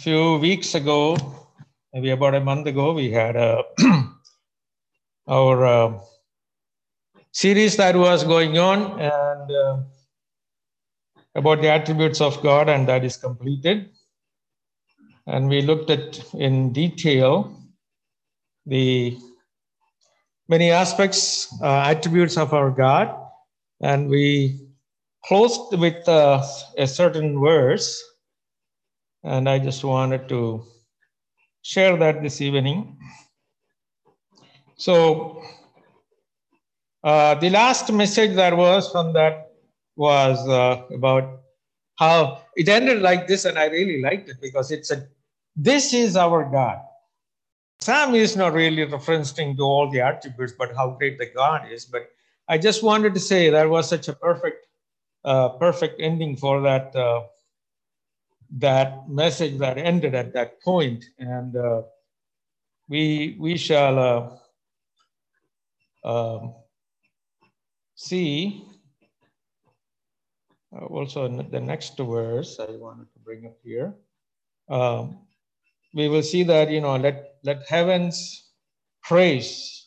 few weeks ago, maybe about a month ago, we had our series that was going on and about the attributes of God, and that is completed. And we looked at in detail the many aspects, attributes of our God, and we closed with a certain verse, and I just wanted to share that this evening. So the last message that was from that was about how it ended like this, and I really liked it because it said, "This is our God." Sam is not really referencing to all the attributes, but how great the God is. But I just wanted to say that was such a perfect ending for that that message that ended at that point. And we shall see also in the next verse I wanted to bring up here. We will see that, let heaven's praise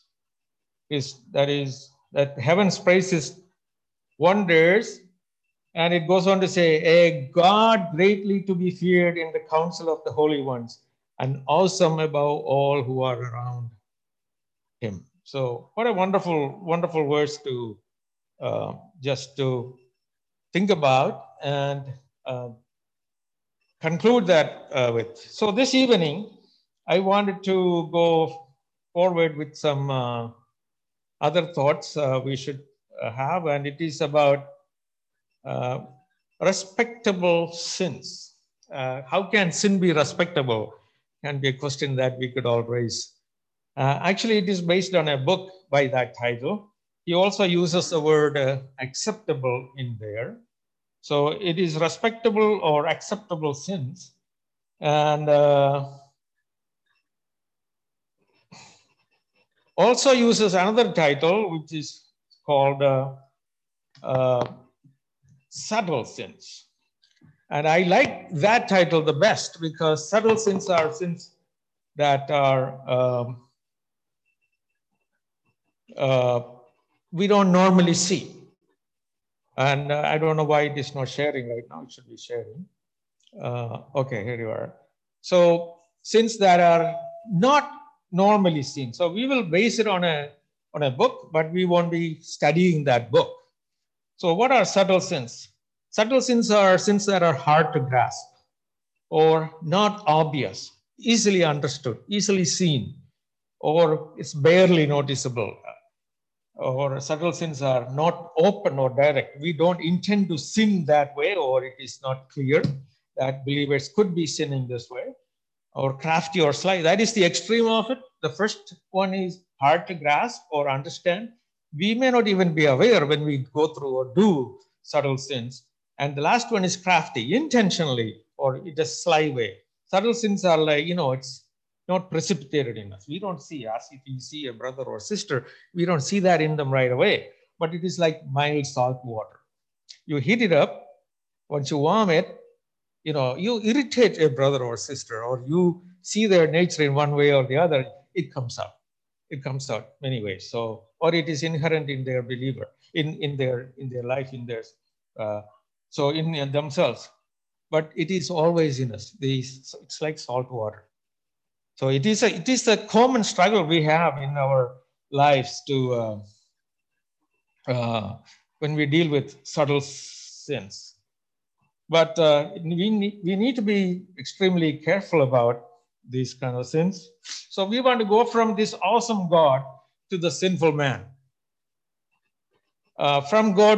that heaven's praise is wonders. And it goes on to say, a God greatly to be feared in the council of the holy ones, and awesome above all who are around him. So what a wonderful, wonderful verse to just to think about and conclude that with. So this evening, I wanted to go forward with some other thoughts we should have, and it is about respectable sins. How can sin be respectable? Can be a question that we could all raise. Actually, it is based on a book by that title. He also uses the word acceptable in there. So it is respectable or acceptable sins. And also uses another title, which is called subtle sins. And I like that title the best because subtle sins are sins that are we don't normally see. And I don't know why it is not sharing right now. It should be sharing. Okay, here you are. So sins that are not normally seen. So we will base it on a book, but we won't be studying that book. So what are subtle sins? Subtle sins are sins that are hard to grasp or not obvious, easily understood, easily seen, or it's barely noticeable. Or subtle sins are not open or direct. We don't intend to sin that way, or it is not clear that believers could be sinning this way, or crafty or sly. That is the extreme of it. The first one is hard to grasp or understand. We may not even be aware when we go through or do subtle sins. And the last one is crafty, intentionally, or in a sly way. Subtle sins are like, it's not precipitated in us. We don't see, as if we see a brother or sister, we don't see that in them right away. But it is like mild salt water. You heat it up, once you warm it, you irritate a brother or sister, or you see their nature in one way or the other, it comes out. It comes out many ways. So, or it is inherent in their believer, in their life, in their so in themselves. But it is always in us. It's like salt water. So it is a common struggle we have in our lives to when we deal with subtle sins. But we need to be extremely careful about these kind of sins. So we want to go from this awesome God to the sinful man. From God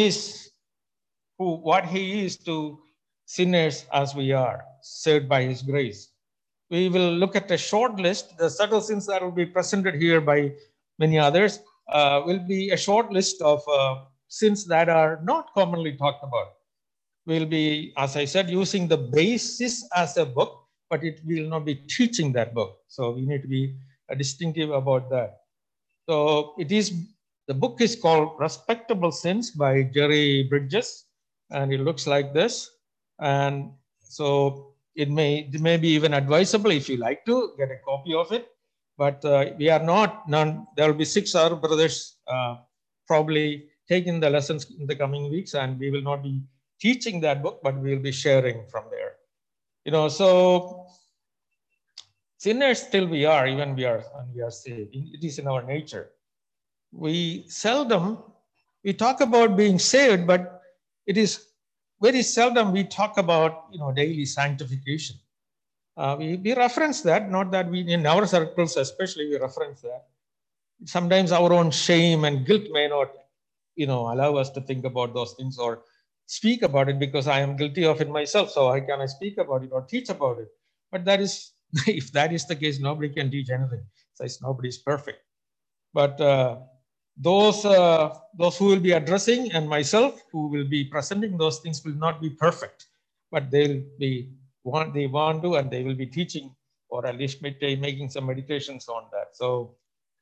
what he is to sinners as we are, saved by his grace. We will look at a short list. The subtle sins that will be presented here by many others will be a short list of sins that are not commonly talked about. We'll be, as I said, using the basis as a book, but it will not be teaching that book. So we need to be distinctive about that. So the book is called Respectable Sins by Jerry Bridges, and it looks like this. And so it may be even advisable if you like to get a copy of it. But we are not, there will be 6 other brothers probably taking the lessons in the coming weeks, and we will not be teaching that book, but we will be sharing from there. So sinners still we are, even we are saved. It is in our nature. We talk about being saved, but it is very seldom we talk about daily sanctification. We reference that, not that we, in our circles especially, we reference that. Sometimes our own shame and guilt may not allow us to think about those things or speak about it, because I am guilty of it myself, so I cannot speak about it or teach about it. But that is if that is the case, nobody can teach anything, since nobody is perfect. But those who will be addressing, and myself who will be presenting those things, will not be perfect, but they want to, and they will be teaching, or at least making some meditations on that. So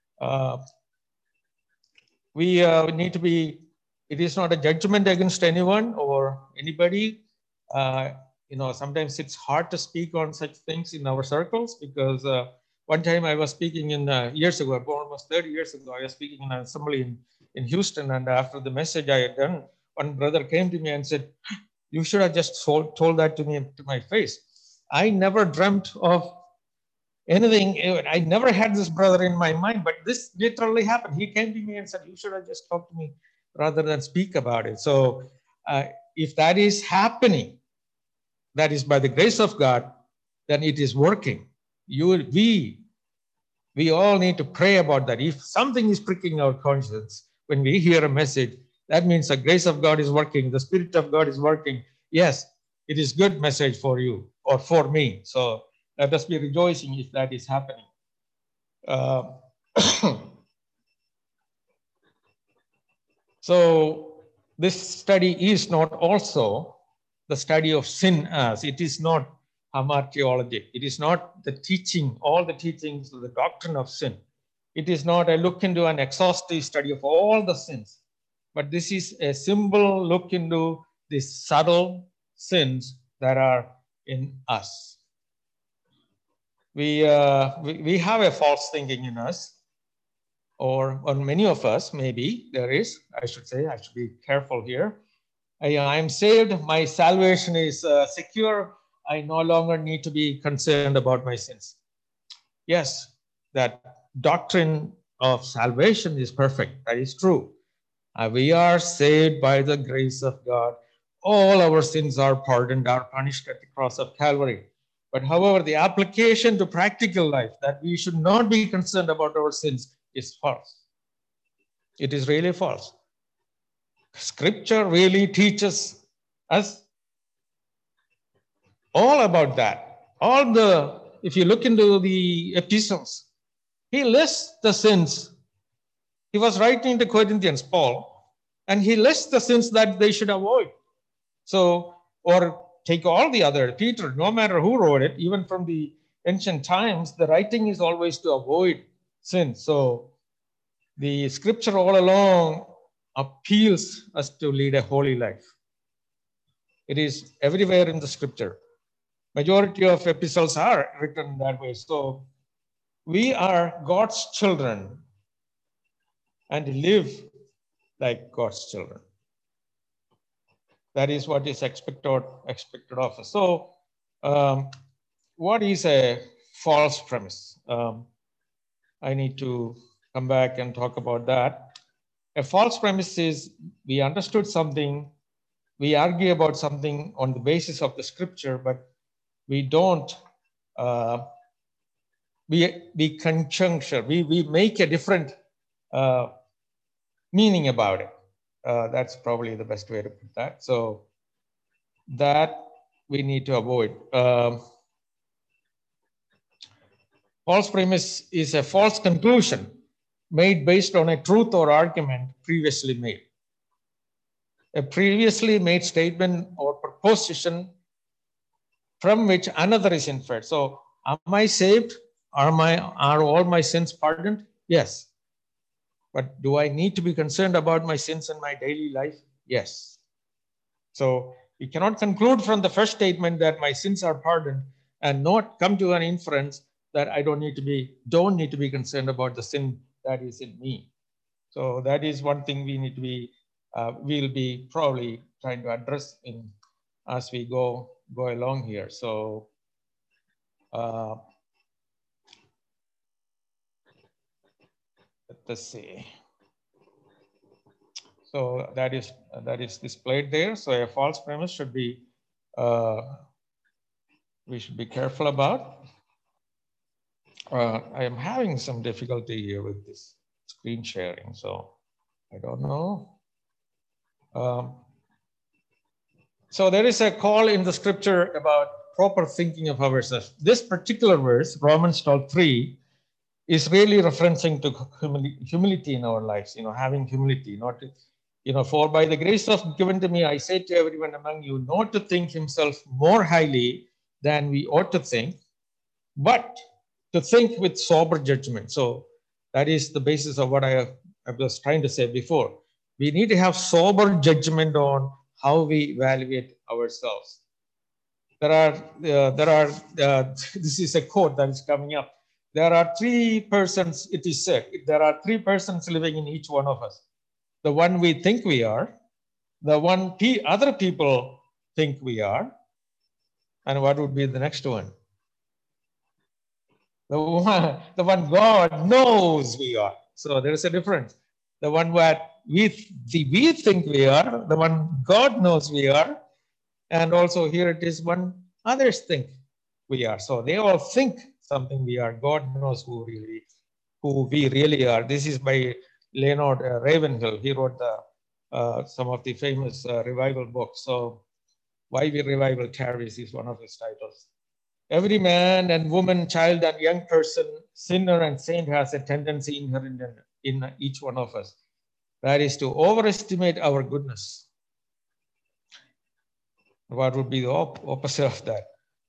we need to be, it is not a judgment against anyone or anybody. Sometimes it's hard to speak on such things in our circles, because one time I was speaking years ago, almost 30 years ago, I was speaking in an assembly in Houston, and after the message I had done, one brother came to me and said, "You should have just told that to me, to my face." I never dreamt of anything. I never had this brother in my mind, but this literally happened. He came to me and said, "You should have just talked to me rather than speak about it." So if that is happening, that is by the grace of God, then it is working. We all need to pray about that. If something is pricking our conscience when we hear a message, that means the grace of God is working, the Spirit of God is working. Yes, it is good message for you or for me. So let us be rejoicing if that is happening. So this study is not also the study of sin, as it is not hamartiology. It is not the teaching, all the teachings of the doctrine of sin. It is not a look into an exhaustive study of all the sins, but this is a simple look into the subtle sins that are in us. We have a false thinking in us, or many of us, maybe there is. I should be careful here. I am saved, my salvation is secure, I no longer need to be concerned about my sins. Yes, that doctrine of salvation is perfect. That is true. We are saved by the grace of God. All our sins are pardoned, are punished at the cross of Calvary. But however, the application to practical life, that we should not be concerned about our sins, is false. It is really false. Scripture really teaches us all about that. If you look into the epistles, he lists the sins. He was writing to Corinthians, Paul, and he lists the sins that they should avoid. So, or take all the other, Peter, no matter who wrote it, even from the ancient times, the writing is always to avoid sin. So the scripture all along appeals us to lead a holy life. It is everywhere in the scripture. Majority of epistles are written that way. So we are God's children and live like God's children. That is what is expected of us. So what is a false premise? I need to come back and talk about that. A false premise is we understood something, we argue about something on the basis of the scripture, but we don't, we conjuncture, we make a different meaning about it. That's probably the best way to put that. So that we need to avoid. False premise is a false conclusion made based on a truth or argument previously made. A previously made statement or proposition from which another is inferred. So am I saved? Are all my sins pardoned? Yes. But do I need to be concerned about my sins in my daily life? Yes. So We cannot conclude from the first statement that my sins are pardoned and not come to an inference that I don't need to be concerned about the sin that is in me. So that is one thing we need to be, we'll be probably trying to address as we go along here. So let's see. So that is displayed there. So a false premise should be, we should be careful about. I am having some difficulty here with this screen sharing, so I don't know. So there is a call in the scripture about proper thinking of ourselves. This particular verse, Romans 12:3, is really referencing to humility in our lives, having humility, not, for by the grace of given to me, I say to everyone among you, not to think himself more highly than we ought to think, but to think with sober judgment. So that is the basis of what I was trying to say before. We need to have sober judgment on how we evaluate ourselves. This is a quote that is coming up. There are three persons, it is said, there are three persons living in each one of us. The one we think we are, the one other people think we are, and what would be the next one? The one God knows we are. So there is a difference. The one that we think we are, the one God knows we are, and also here it is one others think we are. So they all think something we are. God knows who we really are. This is by Leonard Ravenhill. He wrote some of the famous revival books. So Why We Revival Tarries is one of his titles. Every man and woman, child and young person, sinner and saint has a tendency inherent in each one of us. That is to overestimate our goodness. What would be the opposite of that?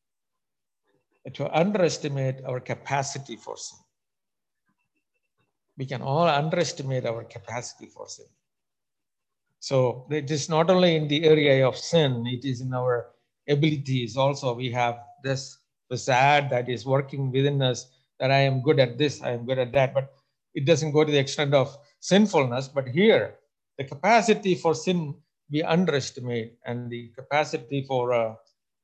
To underestimate our capacity for sin. We can all underestimate our capacity for sin. So it is not only in the area of sin, it is in our abilities also. We have this facade that is working within us, that I am good at this, I am good at that, but it doesn't go to the extent of sinfulness. But here, the capacity for sin we underestimate, and the capacity for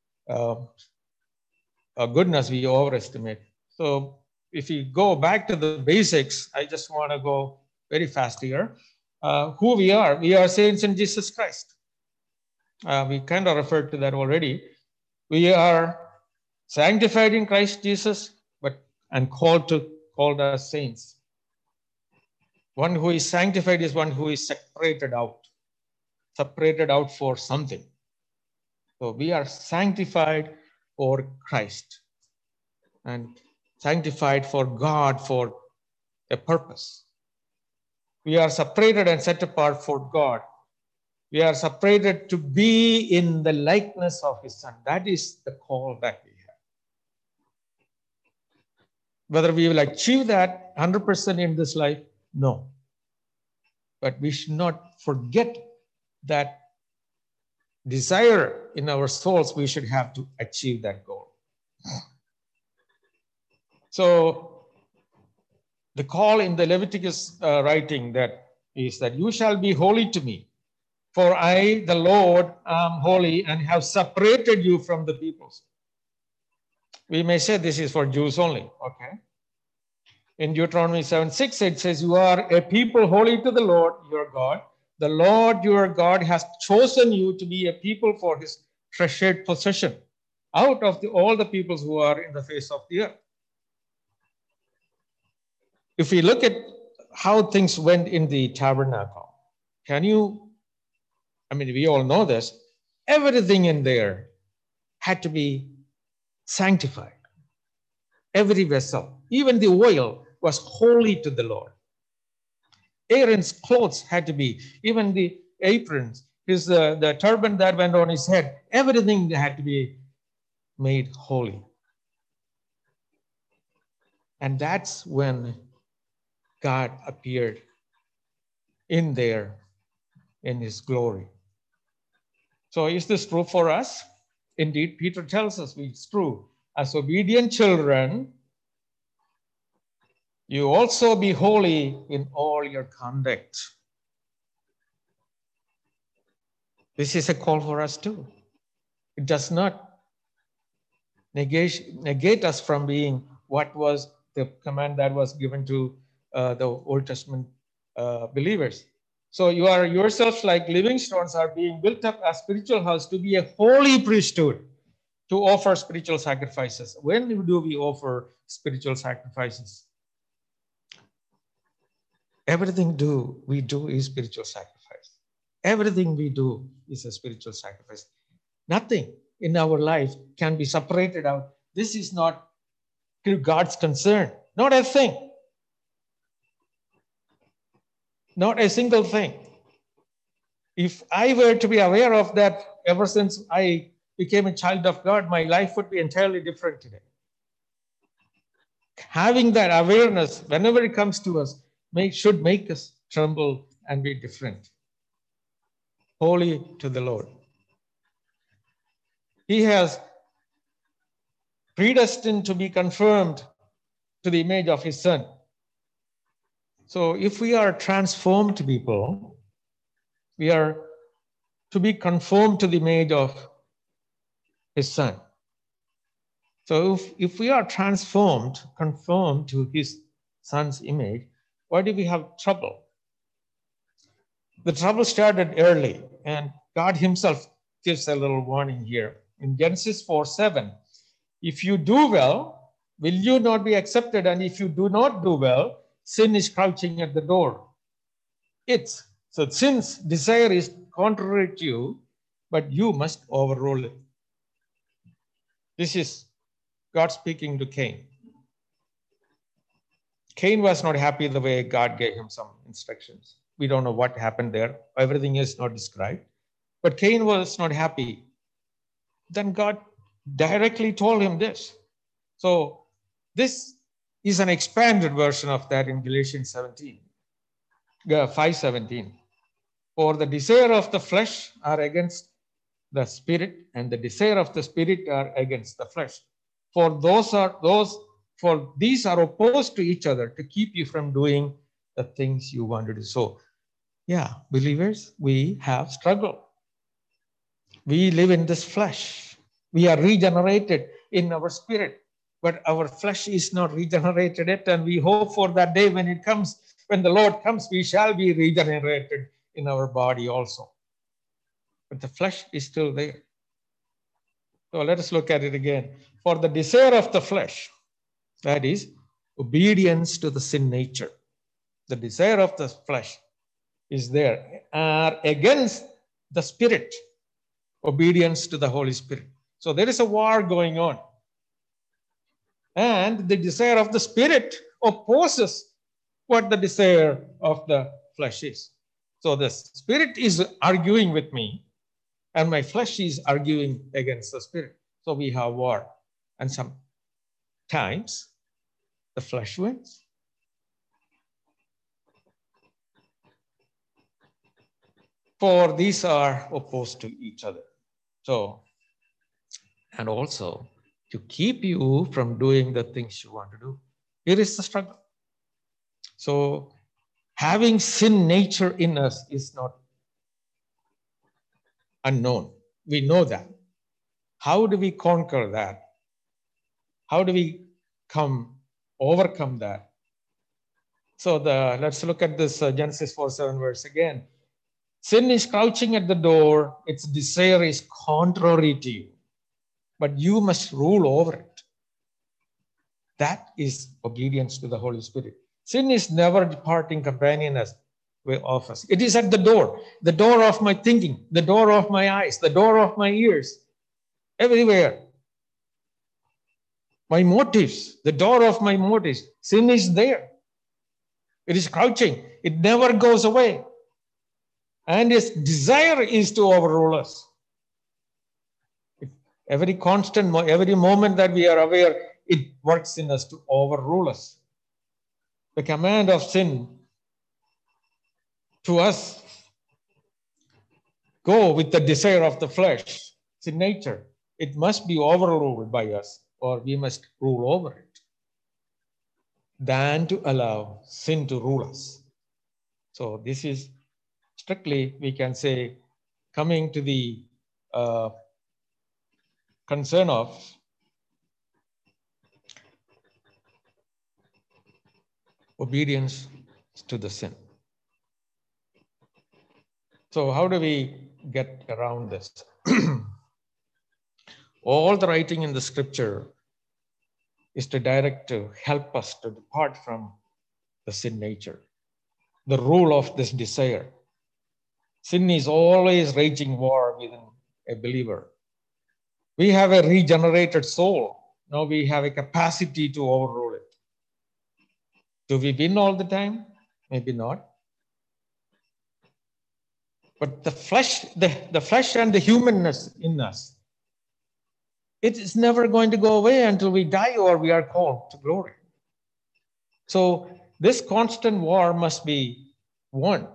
goodness we overestimate. So if you go back to the basics, I just want to go very fast here. Who we are saints in Jesus Christ. We kind of referred to that already. We are sanctified in Christ Jesus, and called as saints. One who is sanctified is one who is separated out for something. So we are sanctified for Christ and sanctified for God for a purpose. We are separated and set apart for God. We are separated to be in the likeness of His Son. That is the call that we have. Whether we will achieve that 100% in this life, no. But we should not forget that desire in our souls. We should have to achieve that goal. So the call in the Leviticus writing that is that you shall be holy to me, for I, the Lord, am holy and have separated you from the peoples. We may say this is for Jews only, okay? In Deuteronomy 7:6, it says, you are a people holy to the Lord your God. The Lord your God has chosen you to be a people for His treasured possession out of all the peoples who are in the face of the earth. If we look at how things went in the tabernacle, we all know this, everything in there had to be sanctified. Every vessel, even the oil, was holy to the Lord. Aaron's clothes had to be, even the aprons, the turban that went on his head, everything had to be made holy. And that's when God appeared in there in His glory. So is this true for us? Indeed, Peter tells us it's true. As obedient children, you also be holy in all your conduct. This is a call for us too. It does not negate us from being what was the command that was given to the Old Testament believers. So you are yourselves like living stones are being built up as spiritual house to be a holy priesthood, to offer spiritual sacrifices. When do we offer spiritual sacrifices? Everything we do is spiritual sacrifice. Everything we do is a spiritual sacrifice. Nothing in our life can be separated out. This is not God's concern. Not a thing. Not a single thing. If I were to be aware of that ever since I became a child of God, my life would be entirely different today. Having that awareness, whenever it comes to us, should make us tremble and be different. Holy to the Lord. He has predestined to be confirmed to the image of his Son. So if we are transformed people, we are to be conformed to the image of his Son. So if we are conformed to his Son's image, why do we have trouble? The trouble started early, and God himself gives a little warning here. In Genesis 4:7, if you do well, will you not be accepted? And if you do not do well, sin is crouching at the door. So sin's desire is contrary to you, but you must overrule it. This is God speaking to Cain. Cain was not happy the way God gave him some instructions. We don't know what happened there. Everything is not described. But Cain was not happy. Then God directly told him this. So this is an expanded version of that in Galatians 5:17. For the desire of the flesh are against the spirit, and the desire of the spirit are against the flesh. For these are opposed to each other to keep you from doing the things you want to do. So, yeah, believers, we have struggle. We live in this flesh. We are regenerated in our spirit, but our flesh is not regenerated yet, and we hope for that day when it comes, when the Lord comes, we shall be regenerated in our body also. But the flesh is still there. So let us look at it again. For the desire of the flesh, that is obedience to the sin nature. The desire of the flesh is there, are against the spirit, obedience to the Holy Spirit. So there is a war going on. And the desire of the spirit opposes what the desire of the flesh is. So the spirit is arguing with me, and my flesh is arguing against the spirit. So we have war. And sometimes the flesh wins. For these are opposed to each other. So, and also to keep you from doing the things you want to do. Here is the struggle. So having sin nature in us is not unknown. We know that. How do we conquer that? How do we overcome that? So let's look at this Genesis 4:7 verse again. Sin is crouching at the door. Its desire is contrary to you, but you must rule over it. That is obedience to the Holy Spirit. Sin is never departing companion of us. It is at the door of my thinking, the door of my eyes, the door of my ears, everywhere. My motives, the door of my motives, sin is there. It is crouching. It never goes away. And its desire is to overrule us. Every moment that we are aware, it works in us to overrule us. The command of sin to us, go with the desire of the flesh, sin nature, it must be overruled by us, or we must rule over it, than to allow sin to rule us. So this is strictly, we can say, coming to the concern of obedience to the sin. So how do we get around this? All the writing in the scripture is to direct to help us to depart from the sin nature, the rule of this desire. Sin is always raging war within a believer. We have a regenerated soul. Now we have a capacity to overrule it. Do we win all the time? Maybe not. But the flesh and the humanness in us, it is never going to go away until we die or we are called to glory. So this constant war must be won.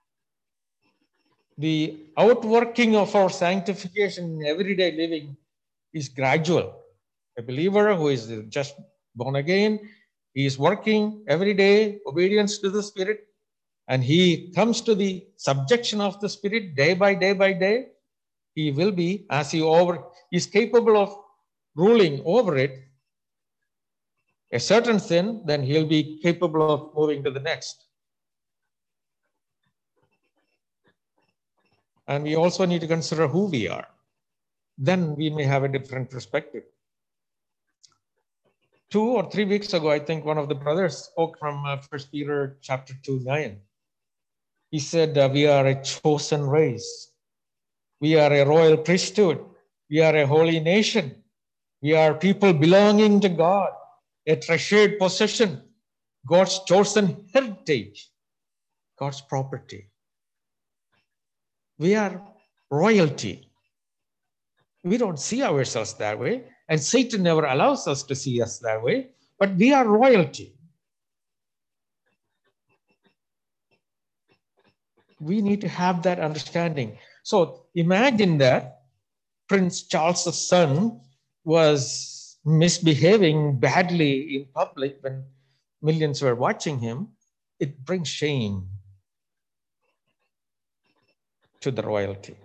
The outworking of our sanctification in everyday living is gradual. A believer who is just born again, he is working every day, obedience to the Spirit, and he comes to the subjection of the Spirit day by day by day. He will be, as he is capable of ruling over it, a certain sin, then he'll be capable of moving to the next. And we also need to consider who we are. Then we may have a different perspective. 2 or 3 weeks ago, I think one of the brothers spoke from 1 Peter chapter 2:9. He said, we are a chosen race. We are a royal priesthood. We are a holy nation. We are people belonging to God, a treasured possession, God's chosen heritage, God's property. We are royalty. We don't see ourselves that way, and Satan never allows us to see us that way, but we are royalty. We need to have that understanding. So imagine that Prince Charles's son was misbehaving badly in public when millions were watching him. It brings shame to the royalty.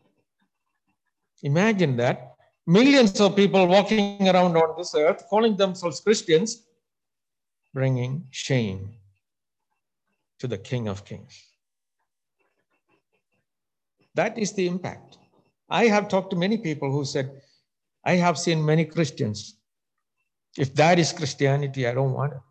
Imagine that millions of people walking around on this earth, calling themselves Christians, bringing shame to the King of Kings. That is the impact. I have talked to many people who said, I have seen many Christians. If that is Christianity, I don't want it.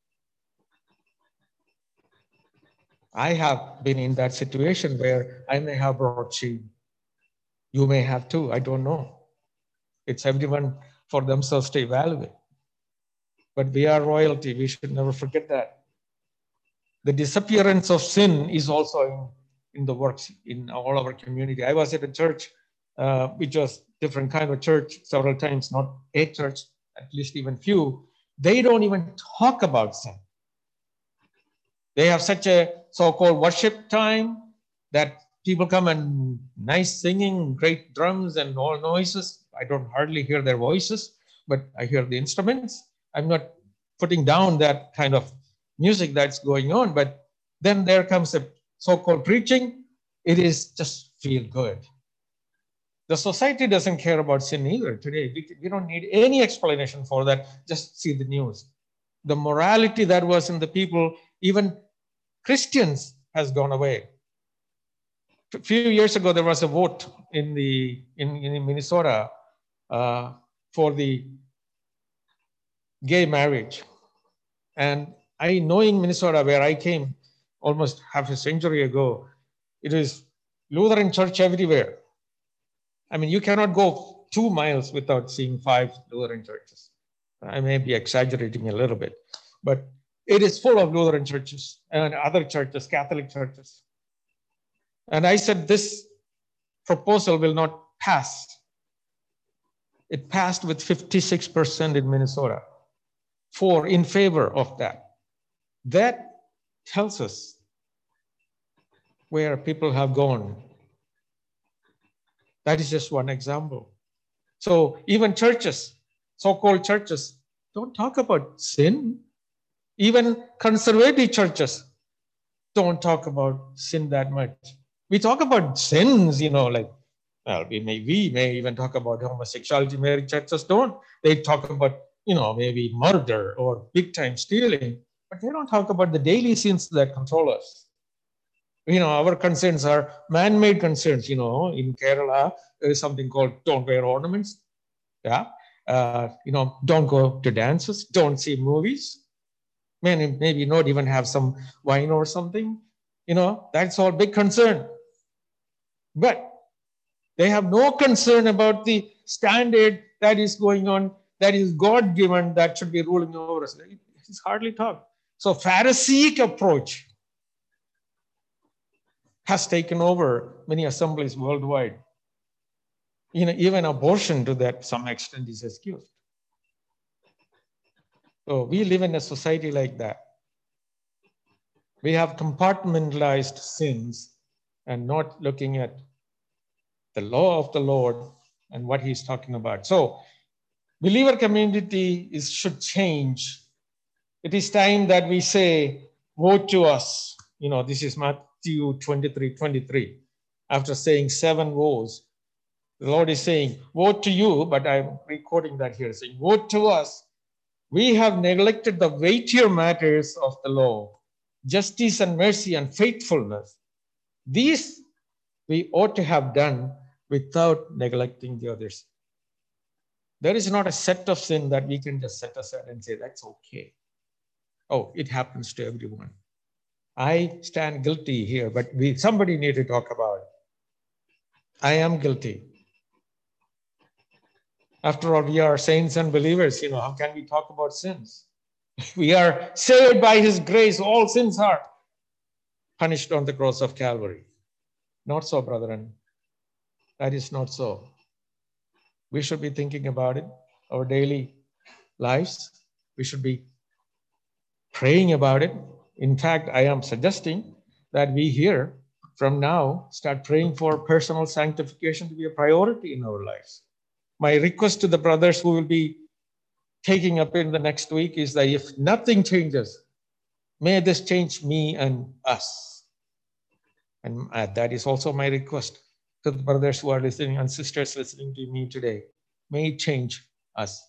I have been in that situation where I may have brought shame. You may have too, I don't know. It's everyone for themselves to evaluate. But we are royalty, we should never forget that. The disappearance of sin is also in the works in all our community. I was at a church, which was different kind of church several times, not a church, at least even few. They don't even talk about sin. They have such a so-called worship time that people come and nice singing, great drums and all noises. I don't hardly hear their voices, but I hear the instruments. I'm not putting down that kind of music that's going on, but then there comes a so-called preaching. It is just feel good. The society doesn't care about sin either today. We don't need any explanation for that. Just see the news. The morality that was in the people, even Christians, has gone away. A few years ago, there was a vote in Minnesota for the gay marriage. And knowing Minnesota, where I came almost half a century ago, it is Lutheran church everywhere. I mean, you cannot go 2 miles without seeing 5 Lutheran churches. I may be exaggerating a little bit, but it is full of Lutheran churches and other churches, Catholic churches. And I said, this proposal will not pass. It passed with 56% in Minnesota in favor of that. That tells us where people have gone. That is just one example. So even churches, so-called churches, don't talk about sin. Even conservative churches don't talk about sin that much. We talk about sins, like, well, we may even talk about homosexuality. Many churches don't. They talk about, maybe murder or big time stealing, but they don't talk about the daily sins that control us. Our concerns are man-made concerns. In Kerala, there is something called don't wear ornaments. Yeah. Don't go to dances, don't see movies. Maybe not even have some wine or something. That's all big concern. But they have no concern about the standard that is going on, that is God-given, that should be ruling over us. It's hardly talk. So Pharisaic approach has taken over many assemblies worldwide. Even abortion to that some extent is excused. So we live in a society like that. We have compartmentalized sins and not looking at the law of the Lord and what he's talking about. So believer community should change. It is time that we say, woe to us. This is Matthew 23:23. After saying 7 woes, the Lord is saying, woe to you, but I'm recording that here, saying, woe to us. We have neglected the weightier matters of the law, justice and mercy and faithfulness. These we ought to have done without neglecting the others. There is not a set of sin that we can just set aside and say, that's okay. Oh, it happens to everyone. I stand guilty here, but somebody need to talk about it. I am guilty. After all, we are saints and believers. How can we talk about sins? We are saved by his grace. All sins are punished on the cross of Calvary. Not so, brethren. That is not so. We should be thinking about it, our daily lives. We should be praying about it. In fact, I am suggesting that we here from now start praying for personal sanctification to be a priority in our lives. My request to the brothers who will be taking up in the next week is that if nothing changes, may this change me and us. And that is also my request to the brothers who are listening and sisters listening to me today. May it change us.